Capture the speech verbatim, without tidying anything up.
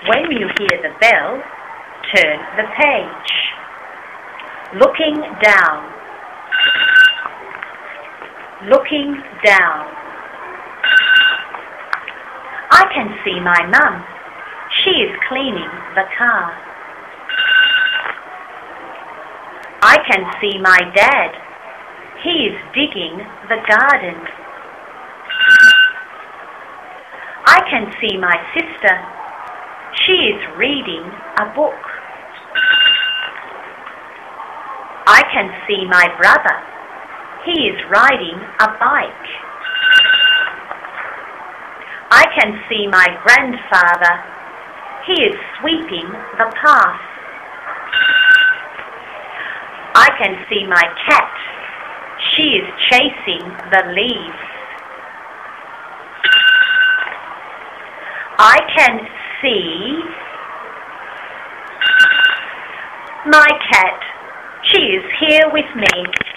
When you hear the bell, turn the page. Looking down. Looking down. I can see my mum. She is cleaning the car. I can see my dad. He is digging the garden. I can see my sister. She is reading a book. I can see my brother. He is riding a bike. I can see my grandfather. He is sweeping the path. I can see my cat. She is chasing the leaves. I can see my cat. She is here with me.